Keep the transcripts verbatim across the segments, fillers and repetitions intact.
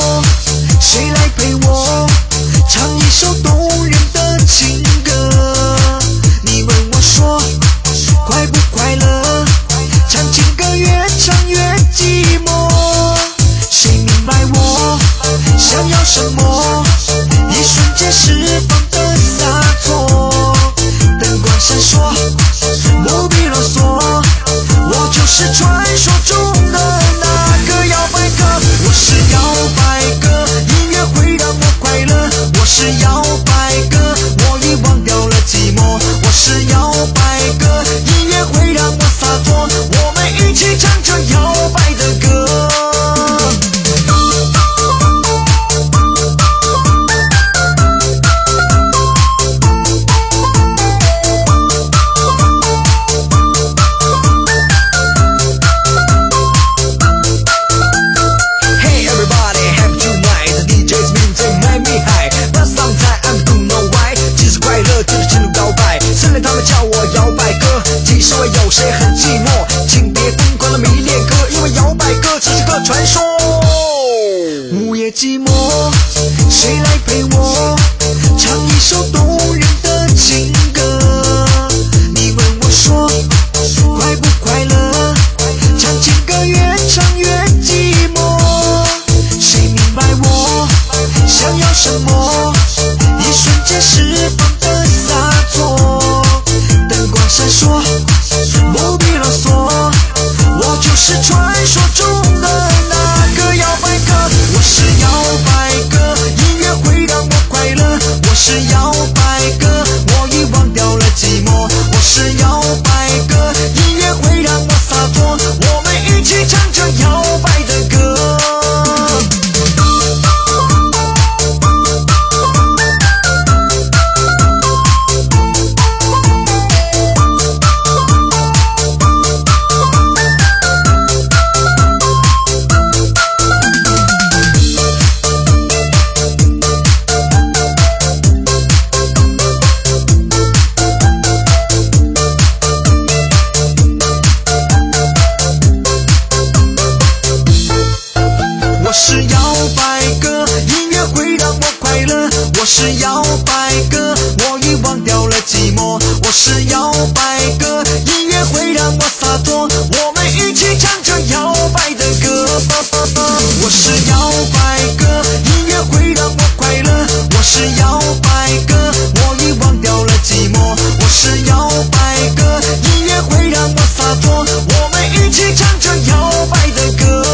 谁来陪我唱一首动人的情歌？你问我说快不快乐？唱情歌越唱越寂寞。谁明白我想要什么？一瞬间释放的洒脱。灯光闪烁，不必啰嗦，我就是传说中的那个摇摆哥。我是摇摆哥，音乐会让我快乐。我是摇摆哥，我已忘掉了寂寞。我是摇摆哥，音乐会让我洒脱。我们一起唱着摇摆的歌。有谁很寂寞？请别疯狂的迷恋歌，因为摇摆歌只是个传说。午夜寂寞，谁来陪我唱一首动人的情歌？你问我说快不快乐？唱情歌越唱越寂寞。谁明白我想要什么？一瞬间释放的洒脱。灯光闪烁，不必啰嗦，我就是传说中的那个摇摆哥。我是摇摆哥，音乐会让我快乐。我是摇摆哥，我已忘掉了寂寞。我是摇摆哥，音乐会让我洒脱。我们一起唱着摇摆的歌。我是摇摆哥，音乐会让我快乐。我是摇摆哥，我已忘掉了寂寞。我是摇摆哥，音乐会让我洒脱。我们一起唱着摇摆的歌。我是摇摆哥，音乐会让我快乐。我是摇摆哥，我已忘掉了寂寞。我是摇摆哥，音乐会让我洒脱。我们一起唱着摇摆的歌。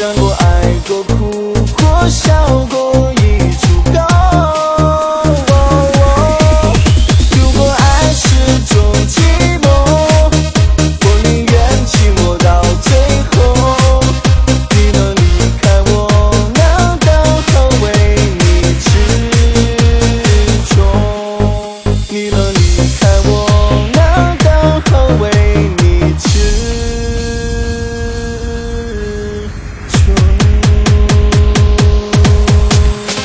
想过，爱过，哭过，笑过，一出高。如果爱是种寂寞，我宁愿寂寞到最后。你能离开我，难道很为你执着？你能离开我，难道很为你执着？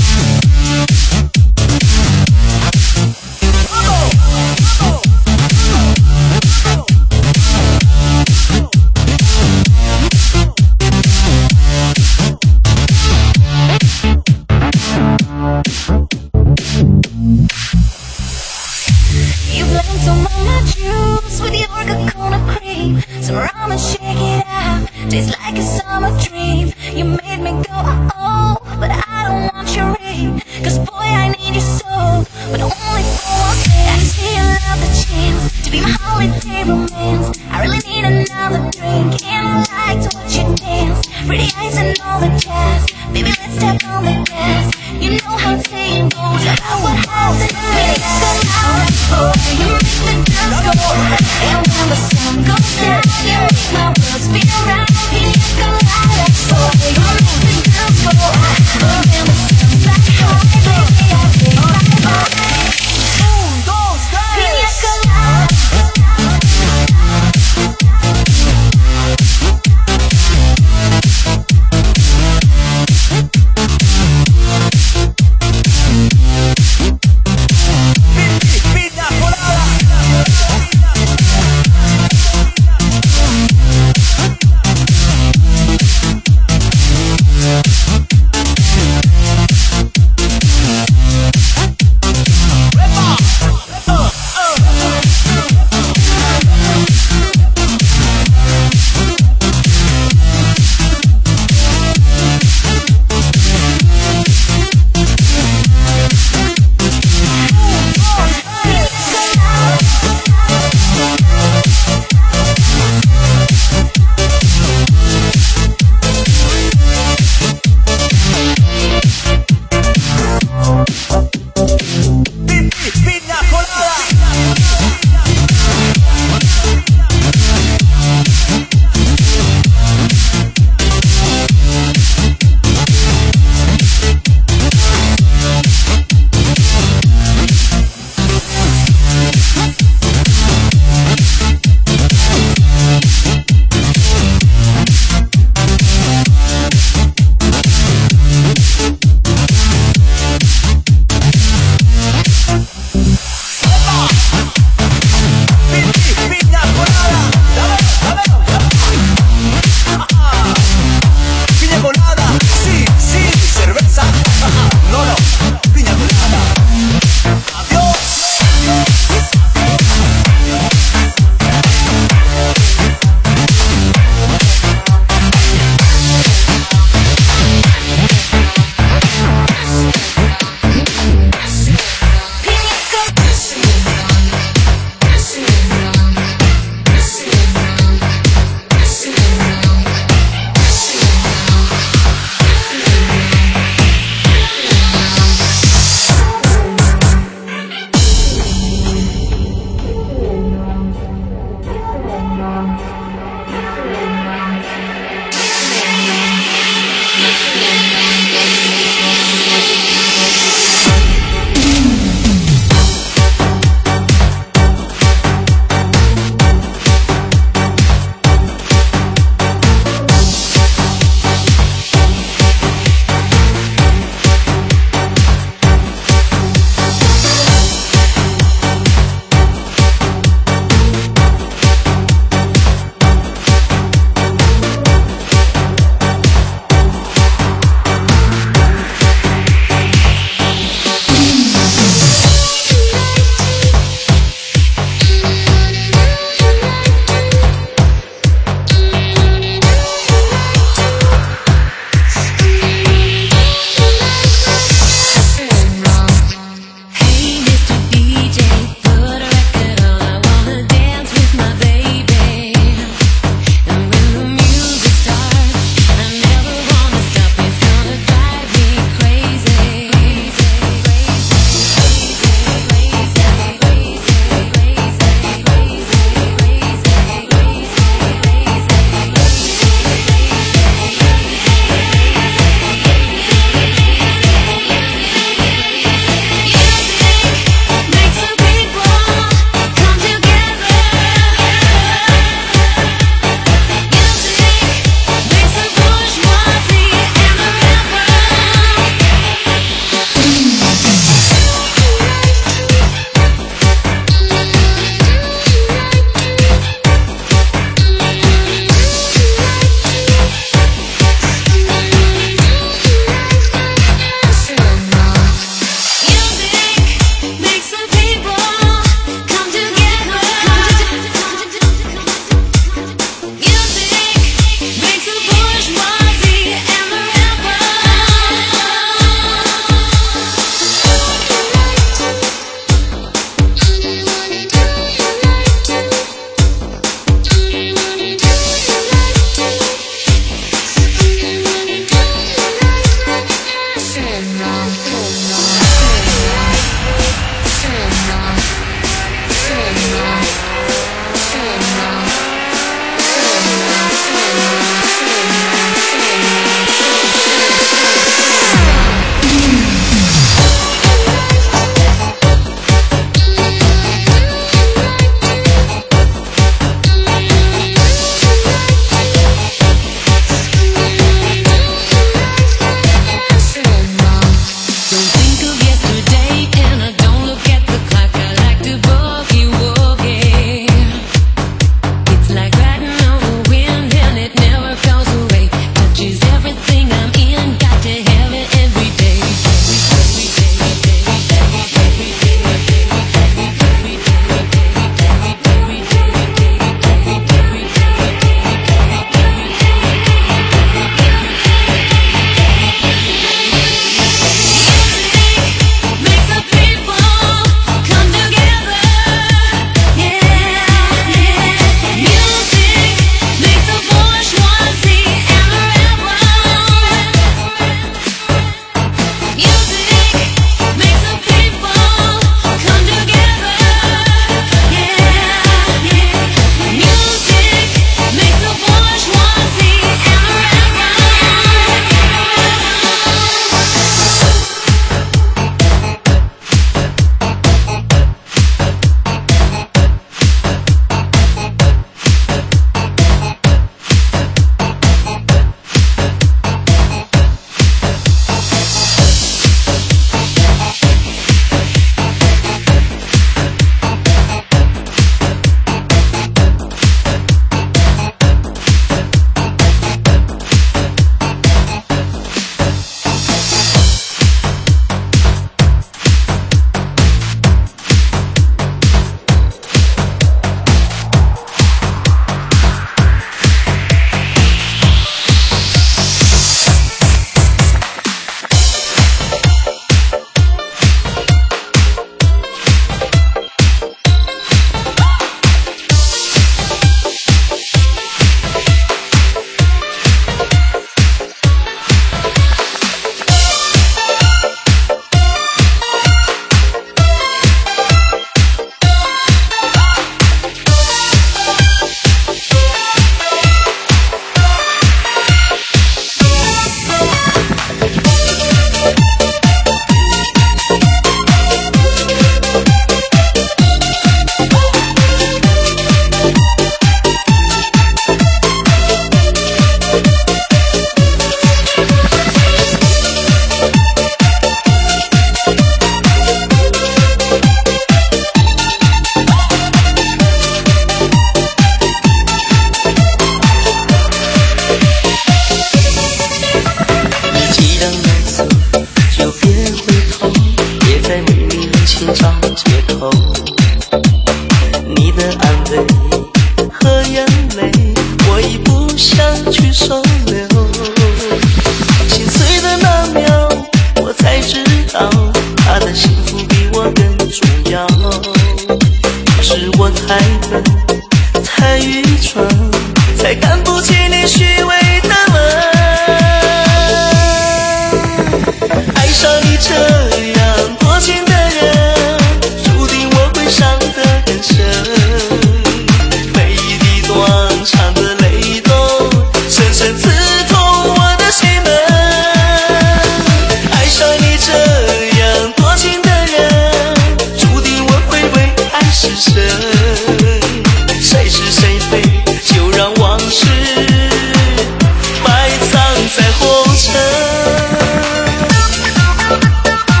埋藏在红尘。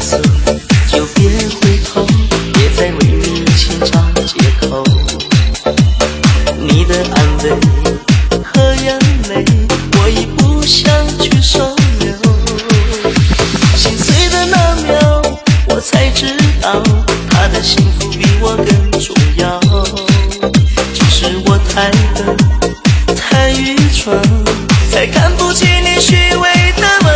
诉，就别回头，别再为你寻找借口。你的安慰和眼泪，我已不想去收留。心碎的那秒，我才知道他的幸福比我更重要。只是我太笨太愚蠢，才看不起你虚伪的吻。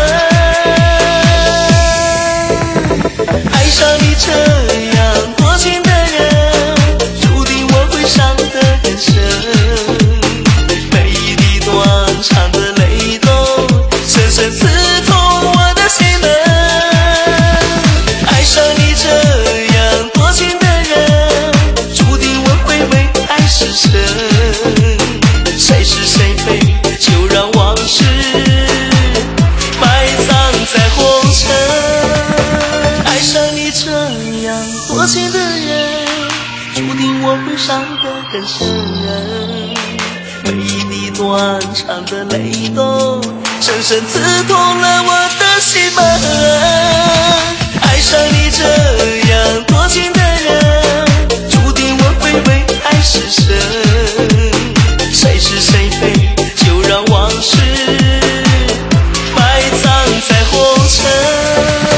爱上你这样多情的人，注定我会伤得更深。每一滴短长的泪都深深刺痛我的心门。爱上你这样多情的人，注定我会为爱失神。谁是谁非，就让往事埋藏在红尘。爱上你这样多情的人，注定我会伤得更深。每一滴短长的泪都深深刺痛了我的心门。爱上你这样多情的人，注定我会为爱失神。谁是谁非，就让往事埋藏在红尘。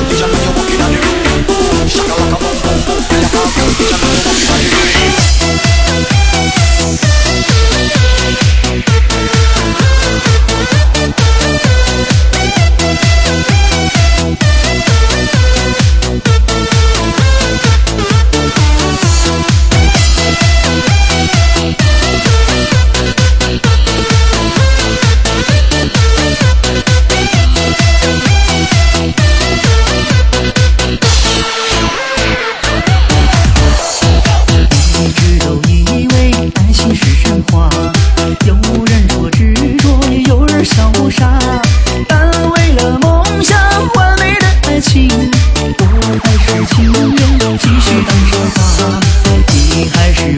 Shaka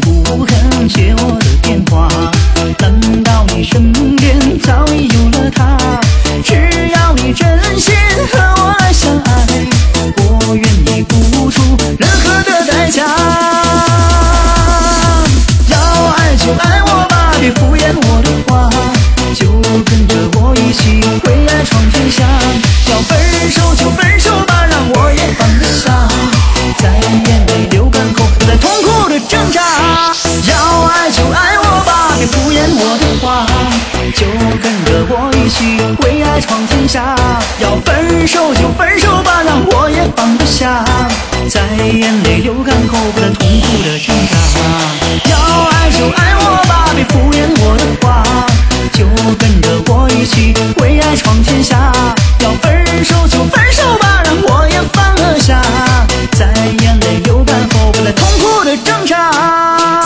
不肯接我的电话？难道你身边早已有了他？只要你真心和我相爱，我愿意付出任何的代价。要爱就爱我吧，别敷衍我的话，就跟着我一起为爱闯天下。要分手就分手吧，让我也放得下，在眼泪流干后不再痛苦的挣扎。要爱就爱我吧，别敷衍我的话，就跟着我一起为爱闯天下。要分手就分手吧，让我也放得下，在眼泪流干后不再痛苦的挣扎。要爱就爱我吧，别敷衍我的话，就跟着我一起为爱闯天下。要分手就分手吧，让我也放得下，在眼泪流干后不再痛苦的挣扎。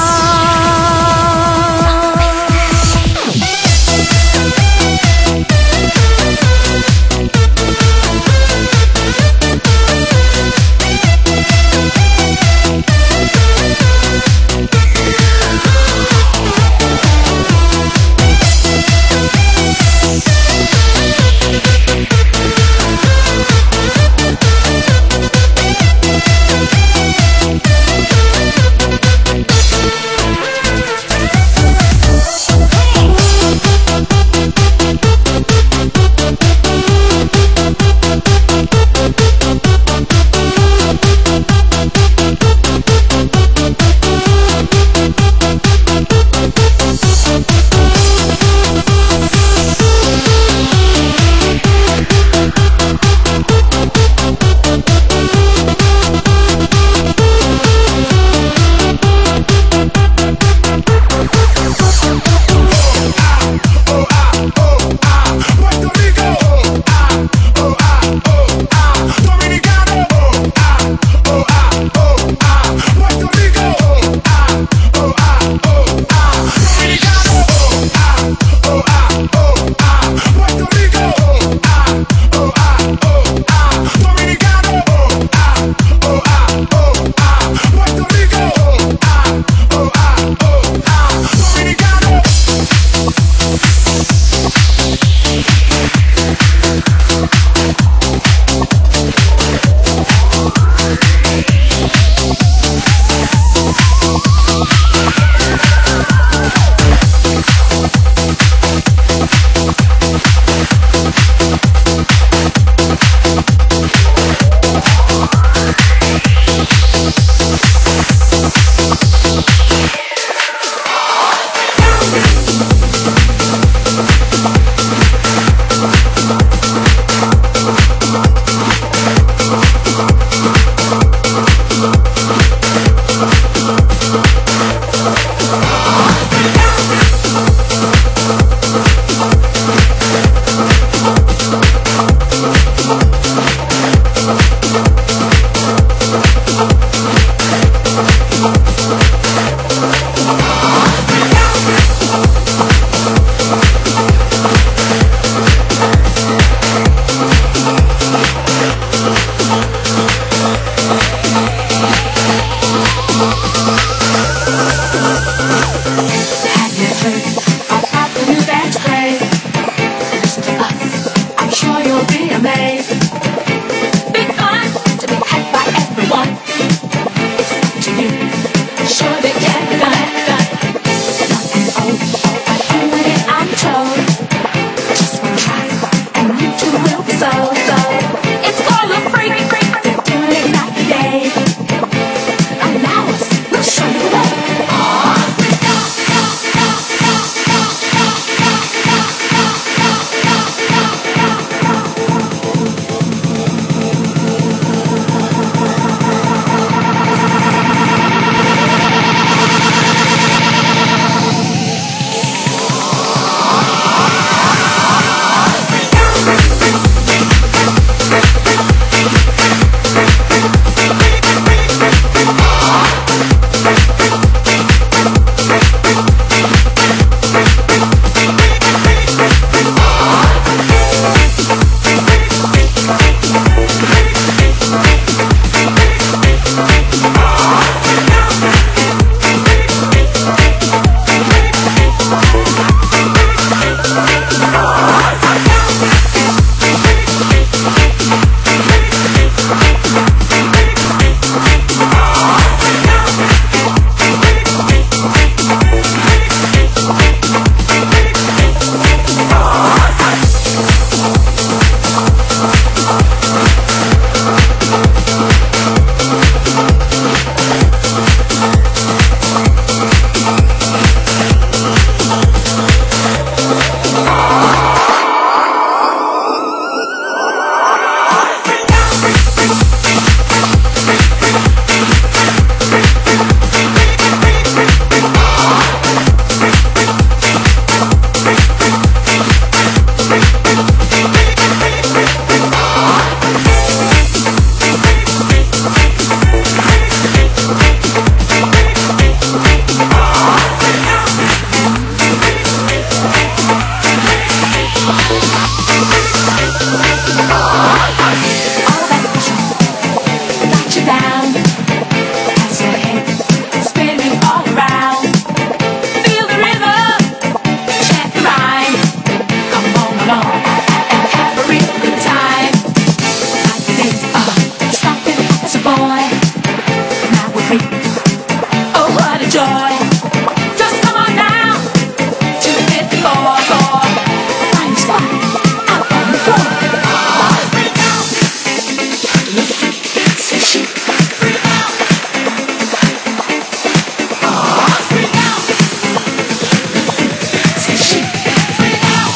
joy. Just come on down to the fifth floor. Find spot out on the floor. Freak out. Look, say she. Freak out. Freak out. Say she. Freak out.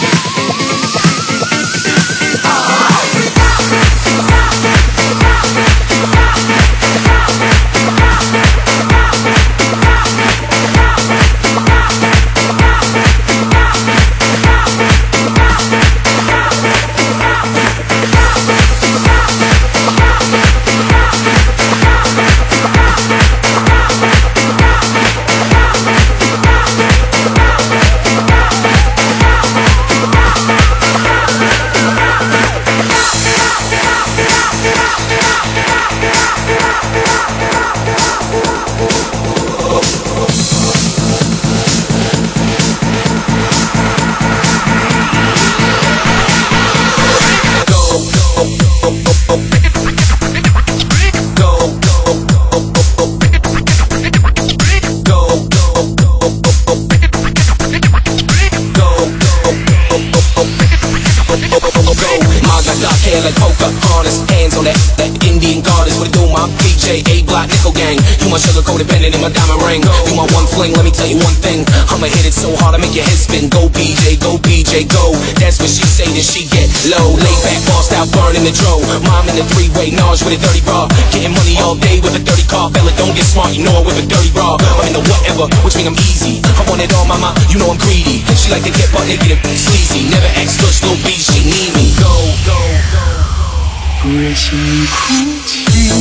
Like poker, honest hands on that, that Indian goddess. What it do, my P J, A-Block, Nickel Gang. You my sugar coated pendant in my diamond ring. You my one fling, let me tell you one thing. I'ma hit it so hard I make your head spin. Go B J, go B J, go. That's what she say, then she get low. Lay back, bossed out, burning the dro. Mom in the three-way, Naj with a dirty bra. Getting money all day with a dirty car. Bella, don't get smart, you know I with a dirty bra. I'm in the whatever, which mean I'm easy. I want it all, mama, you know I'm greedy. She like to get butt naked and sleazy. Never ask slush, little B, she need me. Go, go, go. 不忍心你哭泣，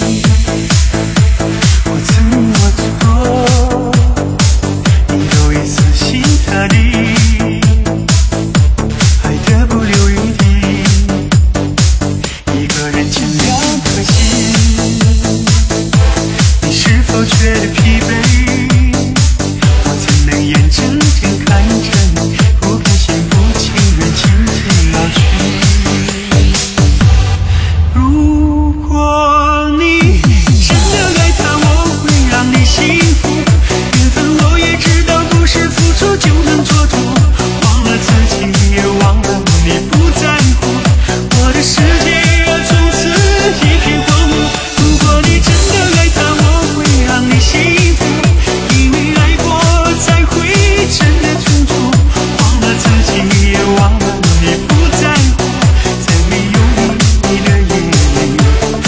我怎么做？你都已死心塌地，爱得不留余地，一个人欠两颗心，你是否觉得疲惫？我怎能眼睁睁看着你不甘心不情愿轻轻老去？ 如果你真的爱他，我会让你幸福。缘分我也知道，不是付出就能蹉跎。忘了自己，也忘了你不在乎。我的世界从此一片荒芜。如果你真的爱他，我会让你幸福。因为爱过，才会真的清楚。忘了自己，也忘了你不在乎。在没有你的夜里。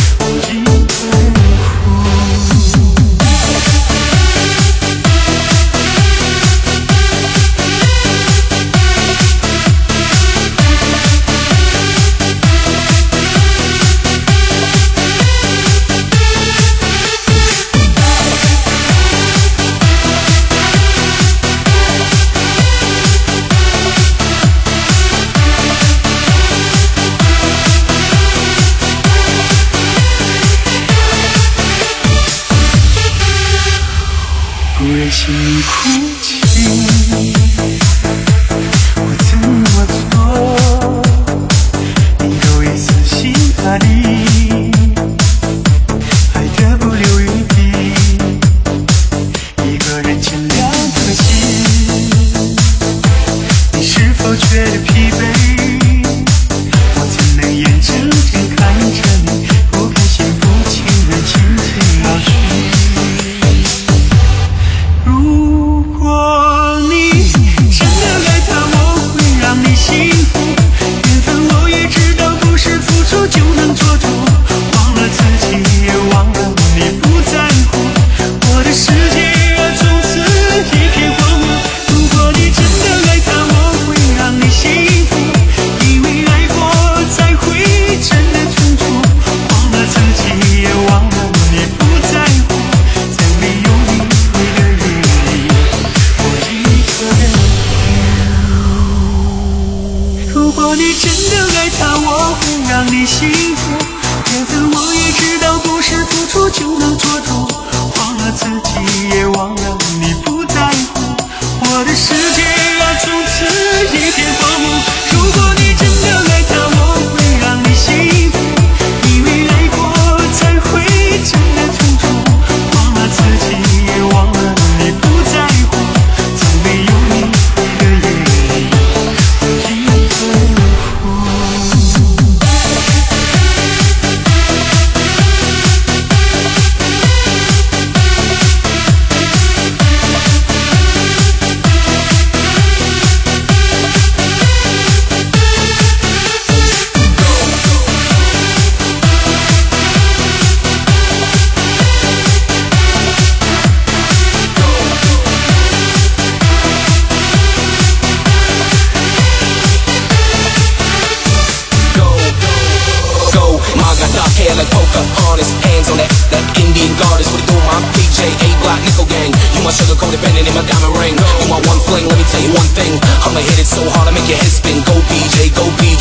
不忍心你哭泣，我怎么做？你都已死心塌地，爱得不留余地，一个人欠两颗心，你是否觉得疲惫？我怎能眼睁睁看着你不甘心不情愿轻轻老去？ 如果你真的爱他，我会让你幸福。缘分我也知道，不是付出就能蹉跎。忘了自己，也忘了你不在乎。我的世界从此一片荒芜。如果你真的爱他，我会让你幸福。因为爱过，才会真的清楚。忘了自己，也忘了你不在乎。在没有你退的日里。 如果你真的爱他，我会让你幸福。缘分我也知道，不是付出就能蹉跎。忘了自己，也忘了你不在乎。我的世界啊，从此一片荒芜。如果你真的爱他，我会让你幸福。因为爱过，才会真的清楚。忘了自己，也忘了你。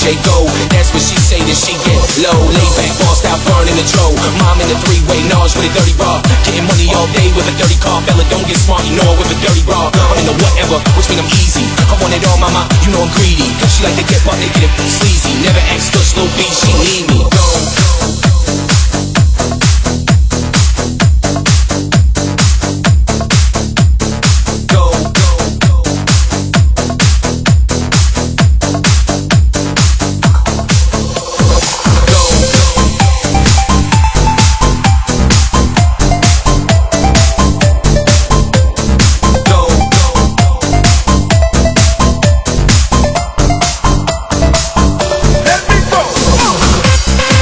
J go. That's what she say, that she get low. Lay back, bossed out, burning the dro. Mom in the three-way, Naj with a dirty bra. Getting money all day with a dirty car. Bella don't get smart, you know her with a dirty bra. I'm in the whatever, which mean I'm easy. I want it all, mama, you know I'm greedy. She like to get butt, they get it sleazy. Never ask for slow beat, she need me. Go. Let me go.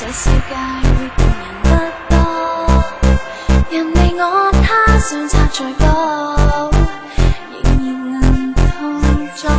這世界會共人不多，任你我他相差再多，仍然能同坐。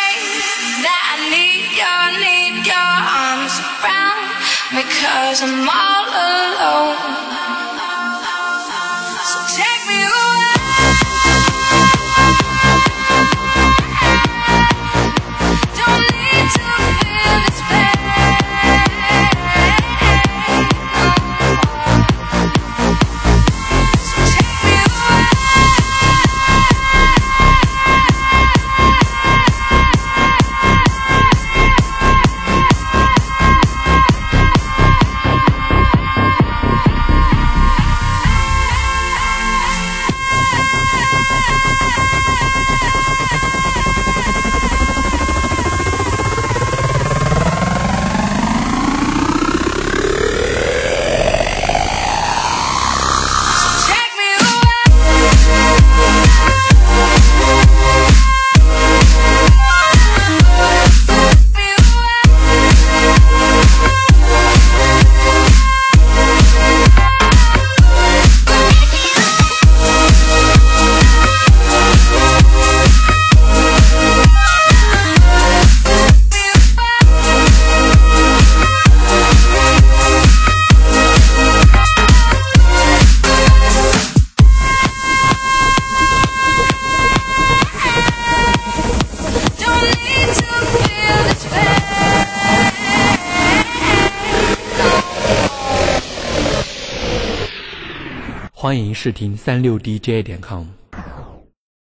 that I need your, need your arms around me 'cause I'm all alone. So take me away. Don't need to feel this pain no more. So take me away. Take me don't need to feel this pain no more. 欢迎试听三六 D J 点 com。